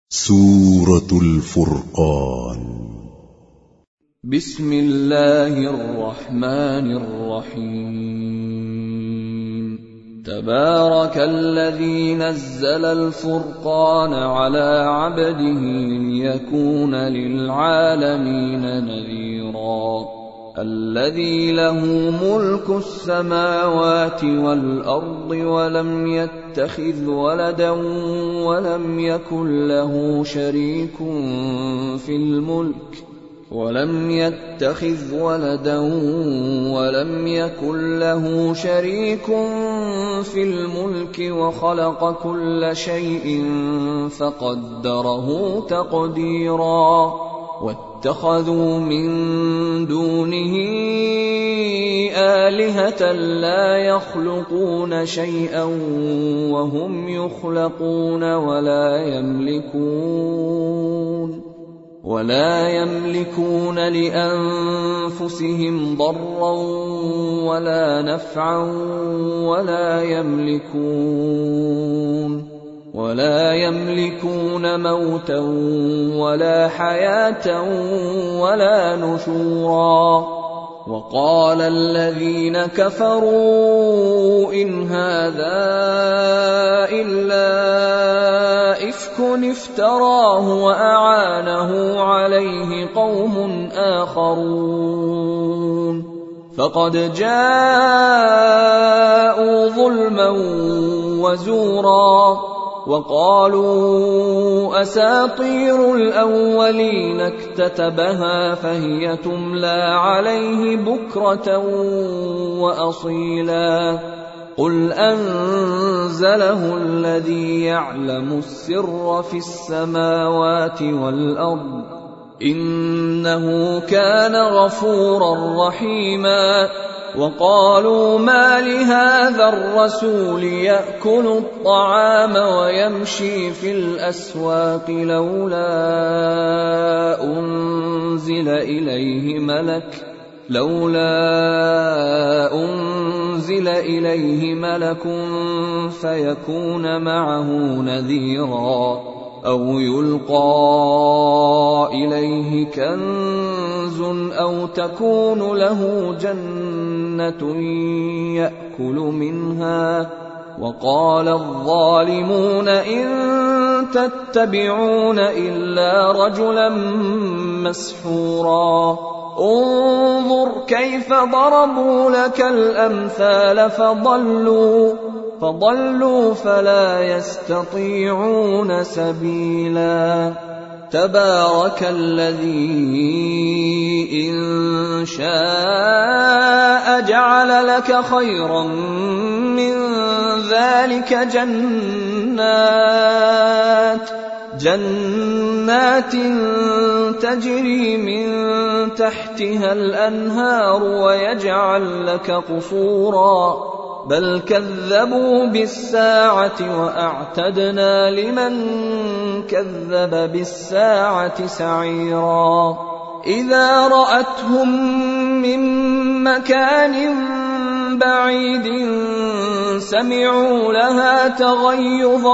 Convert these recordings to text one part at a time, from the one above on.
سورة الفرقان. بسم الله الرحمن الرحيم. تبارك الذي نزل الفرقان على عبده ليكون للعالمين نذيرا. الذي له ملك السماوات والأرض ولم يتخذ ولدا ولم يكن له شريك في الملك وخلق كل شيء فقدره تقديرا. واتخذوا من دونه آلهة لا يخلقون شيئا وهم يخلقون ولا يملكون لأنفسهم ضرا ولا نفعا ولا يملكون موتا ولا حياة ولا نشورا. وقال الذين كفروا إن هذا إلا إفك افتراه وأعانه عليه قوم آخرون فقد جاءوا ظلما وزورا. وقالوا أساطير الأولين اكتتبها فهي تملى عليه بكرة وأصيلا. قل أنزله الذي يعلم السر في السماوات والأرض إنه كان غفورا رحيما. وقالوا ما لهذا الرسول يأكل الطعام ويمشي في الأسواق لولا أنزل إليه ملك فيكون معه نذيرا أو يلقى إليه كنز أو تكون له جنة يأكل منها. وقال الظالمون إن تتبعون إلا رجلا مسحورا. انظر كيف ضربوا لك الأمثال فضلوا فلا يستطيعون سبيلا. تبارك الذي إن شاء جعل لك خيرا من ذلك جنات تجري من تحتها الأنهار ويجعل لك قصورا. بل كذبوا بالساعة وأعتدنا لمن كذب بالساعة سعيرا. إذا رأتهم من مكان بعيد سمعوا لها تغيظا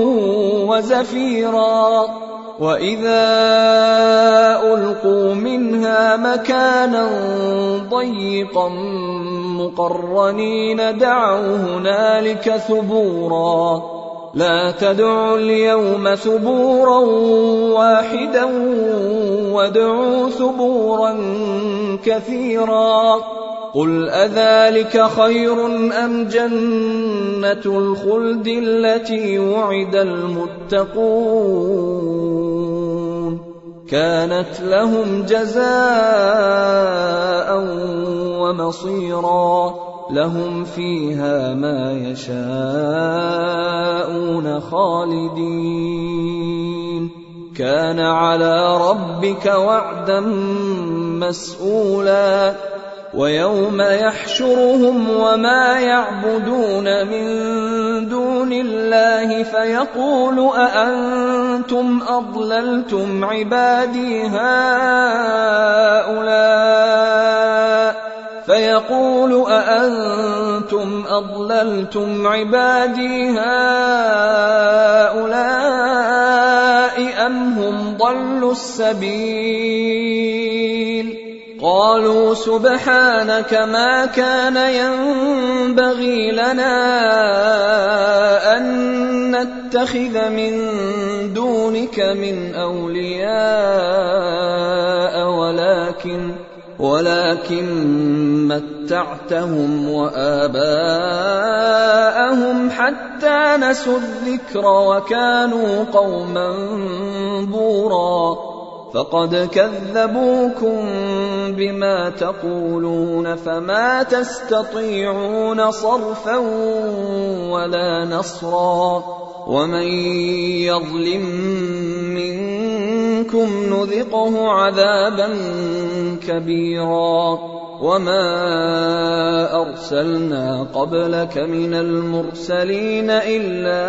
وزفيرا. وإذا ألقوا منها مكانا ضيقا مقرنين دعوا هنالك ثبورا. لا تدعوا اليوم ثبورا واحدا وادعوا ثبورا كثيرا. قل أذلك خير أم جنة الخلد التي وعد المتقون كانت لهم جزاء ومصيرا. لهم فيها ما يشاءون خالدين كان على ربك وعدا مسئولا. ويوم يحشرهم وما يعبدون من دون الله فيقول أأنتم أضللتم عبادي هؤلاء أم هم ضلوا السبيل قالوا سبحانك ما كان ينبغي لنا أن نتخذ من دونك من أولياء ولكن متعتهم وآباءهم حتى نسوا الذكر وكانوا قوما بورا فقد كذبوكم بما تقولون فما تستطيعون صرفا ولا نصرا ومن يظلم منكم نذقه عذابا كبيرا وما أرسلنا قبلك من المرسلين إلا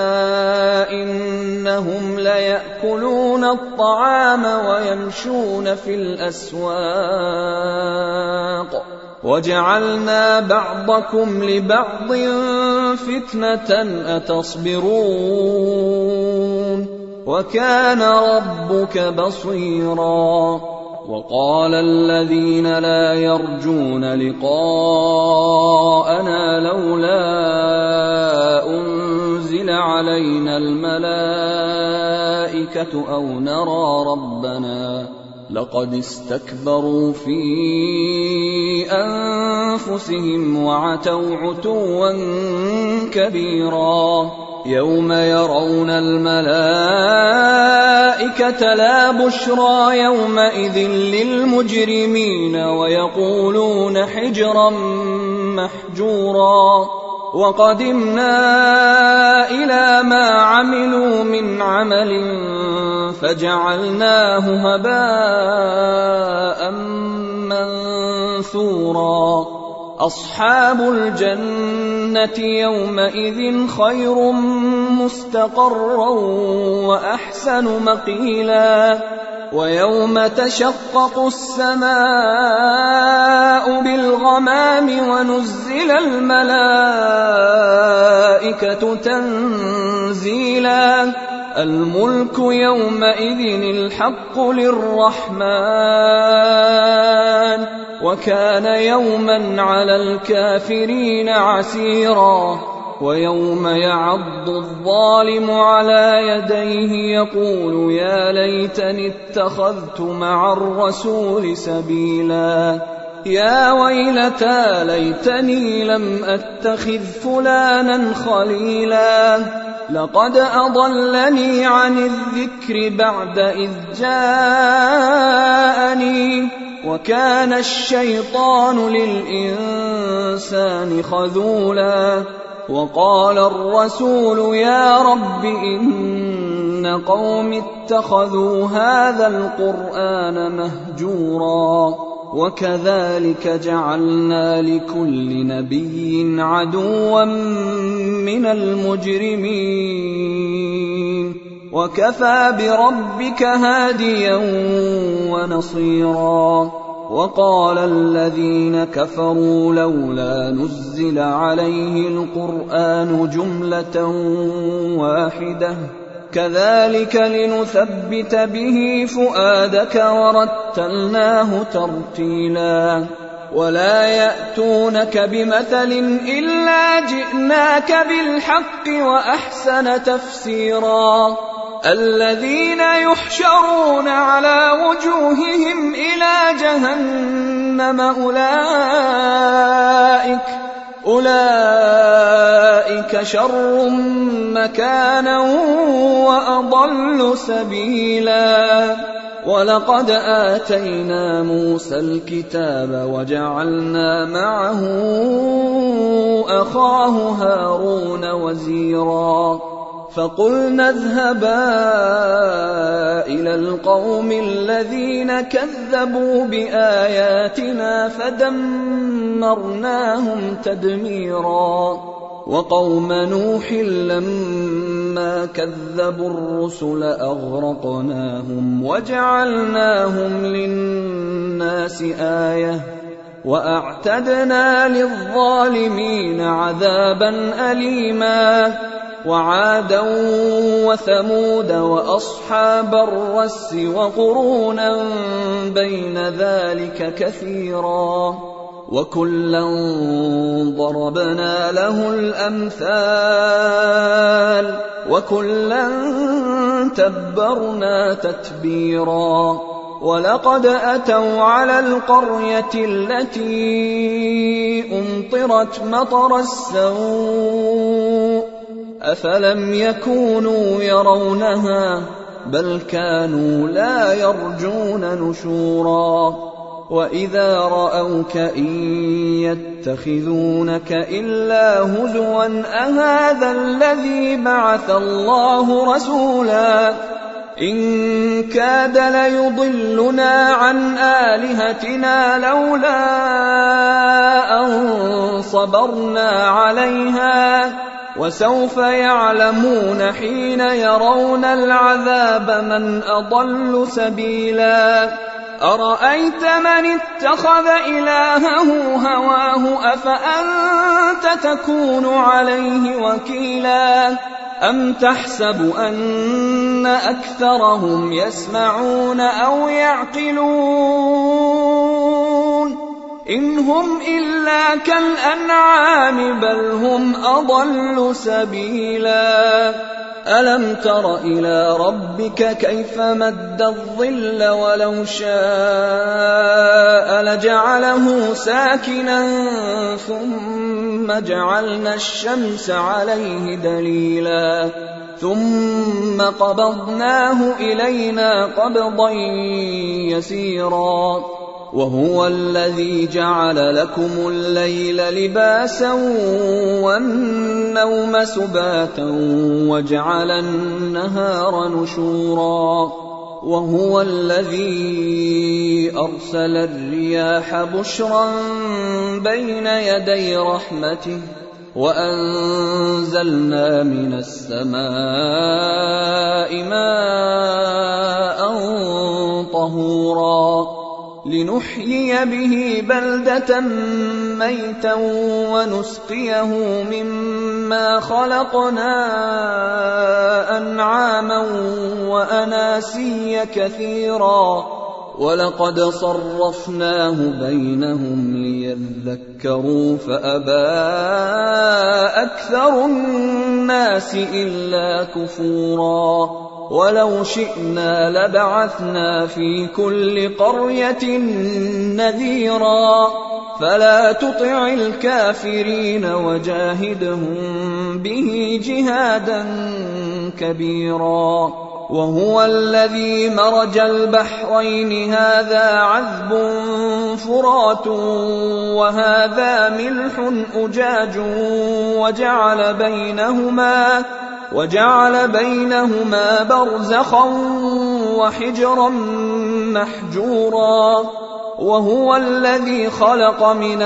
إنهم ليأكلون الطعام ويمشون في الأسواق وجعلنا بعضكم لبعض فتنة أتصبرون وكان ربك بصيرا وقال الذين لا يرجون لقاءنا لولا أنزل علينا الملائكة أو نرى ربنا لقد استكبروا في أنفسهم وعتوا عتوا كبيرا يوم يرون الملائكة لا بشرى يومئذ للمجرمين ويقولون حجرا محجورا وقدمنا إلى ما عملوا من عمل فجعلناه هباء منثورا أصحاب الجنة يومئذ خير مستقرا وأحسن مقيلا ويوم تشقق السماء بالغمام ونزل الملائكة تنزيلا الملك يومئذ الحق للرحمن وكان يوما على الكافرين عسيرا ويوم يعض الظالم على يديه يقول يا ليتني اتخذت مع الرسول سبيلا يا ويلتى ليتني لم أتخذ فلانا خليلا لقد أضلني عن الذكر بعد إذ جاءني وكان الشيطان للإنسان خذولا وقال الرسول يا رب إن قوم اتخذوا هذا القرآن مهجورا وكذلك جعلنا لكل نبي عدوا من المجرمين وكفى بربك هاديا ونصيرا وقال الذين كفروا لولا نزل عليه القرآن جملة واحدة كذلك لنثبت به فؤادك ورتلناه ترتيلا ولا يأتونك بمثل إلا جئناك بالحق وأحسن تفسيرا الذين يحشرون على وجوههم إلى جهنم أولئك شر مكانا وأضل سبيلا ولقد آتينا موسى الكتاب وجعلنا معه أخاه هارون وزيرا فقلنا اذهبا إلى القوم الذين كذبوا بآياتنا فدمرناهم تدميرا وقوم نوح لما كذبوا الرسل أغرقناهم وجعلناهم للناس آية وأعتدنا للظالمين عذابا أليما وعادا وثمود وأصحاب الرس وقرونا بين ذلك كثيرا وكلا ضربنا له الأمثال وكلا تبرنا تتبيرا ولقد أتوا على القرية التي أمطرت مطر السوء أفلم يكونوا يرونها بل كانوا لا يرجون نشورا وإذا رأوك إن يتخذونك إلا هزوا أهذا الذي بعث الله رسولا إن كاد ليضلنا عن آلهتنا لولا أن صبرنا عليها وسوف يعلمون حين يرون العذاب من أضل سبيلا أرأيت من اتخذ إلهه هواه أفأنت تكون عليه وكيلا أم تحسب أن أكثرهم يسمعون أو يعقلون إن هم إلا كالأنعام بل هم أضل سبيلا ألم تر إلى ربك كيف مد الظل ولو شاء لجعله ساكنا ثم جعلنا الشمس عليه دليلا ثم قبضناه إلينا قبضا يسيرا وهو الذي جعل لكم الليل لباسا والنوم سباتا وجعل النهار نشورا وهو الذي أرسل الرياح بشرا بين يدي رحمته وأنزلنا من السماء ماء طهورا لنحيي به بلدة ميتا ونسقيه مما خلقنا أنعاما وأناسيا كثيرا ولقد صرفناه بينهم ليذكروا فأبى أكثر الناس إلا كفورا ولو شئنا لبعثنا في كل قرية نذيرا فلا تطع الكافرين وجاهدهم به جهادا كبيرا وهو الذي مرج البحرين هذا عذب فرات وهذا ملح أجاج وجعل بينهما برزخا وحجرا محجورا وهو الذي خلق من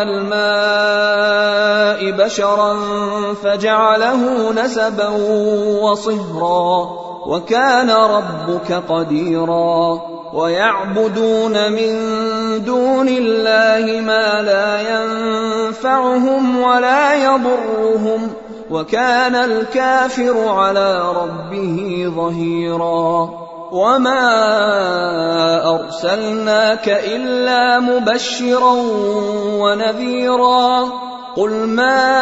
الماء بشرا فجعله نسبا وصهرا وكان ربك قديرا ويعبدون من دون الله ما لا ينفعهم ولا يضرهم وكان الكافر على ربه ظهيرا وما أرسلناك إلا مبشرا ونذيرا قل ما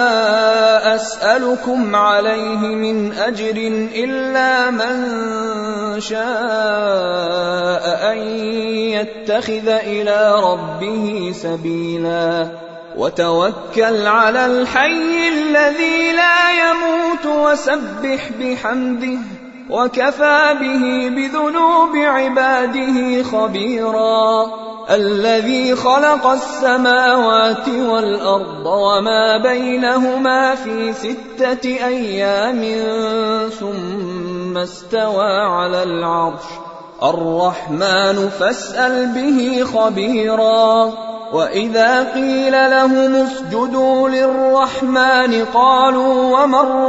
أسألكم عليه من أجر إلا من شاء أن يتخذ إلى ربه سبيلا وتوكل على الحي الذي لا يموت وسبح بحمده وكفى به بذنوب عباده خبيرا الذي خلق السماوات والأرض وما بينهما في 6 أيام ثم استوى على العرش الرحمن فاسأل به خبيرا وإذا قيل لهم اسجدوا للرحمن قالوا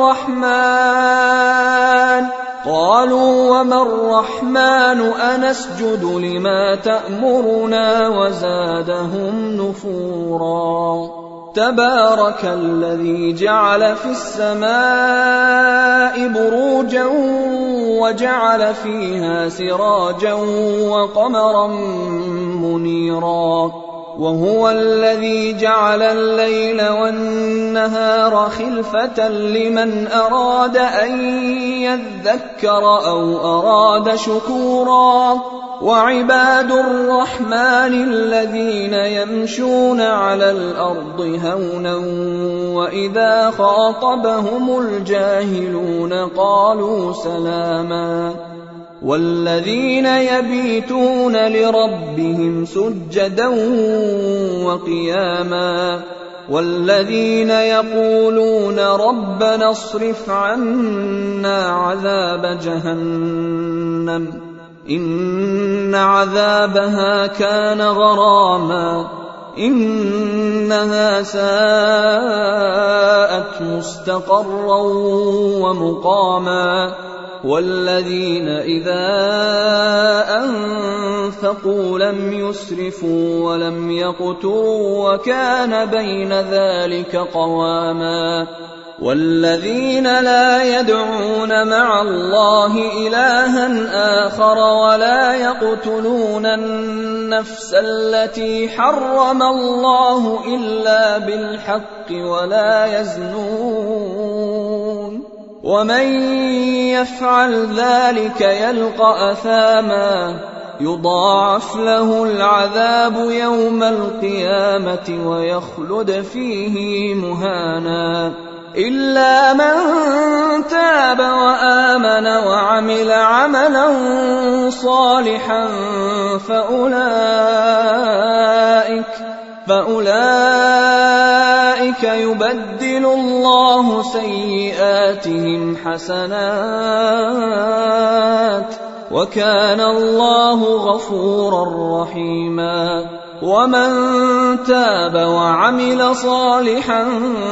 وما الرحمن أنسجد لما تأمرنا وزادهم نفورا تبارك الذي جعل في السماء بروجا وجعل فيها سراجا وقمرا منيرا وهو الذي جعل الليل والنهار خلفة لمن أراد أن يذكر أو أراد شكورا وعباد الرحمن الذين يمشون على الأرض هونا وإذا خاطبهم الجاهلون قالوا سلاما والذين يبيتون لربهم سجدا وقياما والذين يقولون ربنا اصرف عنا عذاب جهنم إن عذابها كان غراما إنها ساءت مستقرا ومقاما والذين إذا أنفقوا لم يسرفوا ولم يقتروا وكان بين ذلك قواما والذين لا يدعون مع الله إلها آخر ولا يقتلون النفس التي حرم الله إلا بالحق ولا يزنون ومن يفعل ذلك يلقى أثاما يضاعف له العذاب يوم القيامة ويخلد فيه مهانا إلا من تاب وآمن وعمل عملا صالحا فأولئك يبدل الله سيئاتهم حسنات وكان الله غفورا رحيما ومن تاب وعمل صالحا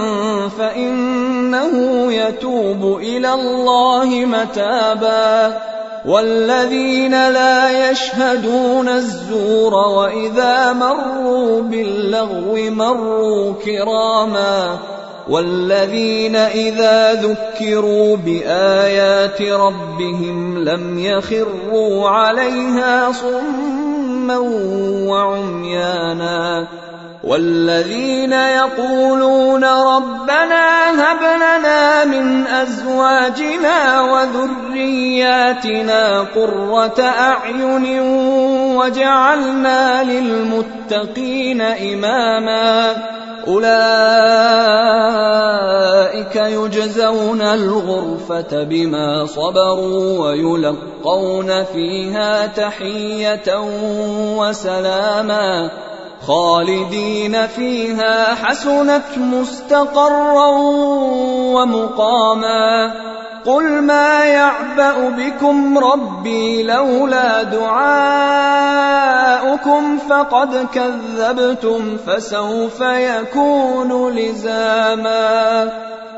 فإنه يتوب إلى الله متابا والذين لا يشهدون الزور وإذا مروا باللغو مروا كراما والذين إذا ذكروا بآيات ربهم لم يخروا عليها صما وعميانا والذين يقولون ربنا هب لنا من أزواجنا وذرياتنا قرة أعين وجعلنا للمتقين إماما أولئك يجزون الغرفة بما صبروا ويلقون فيها تحية وسلاما خالدين فيها حسنت مستقرا ومقاما قل ما يعبأ بكم ربي لولا دعاؤكم فقد كذبتم فسوف يكون لزاما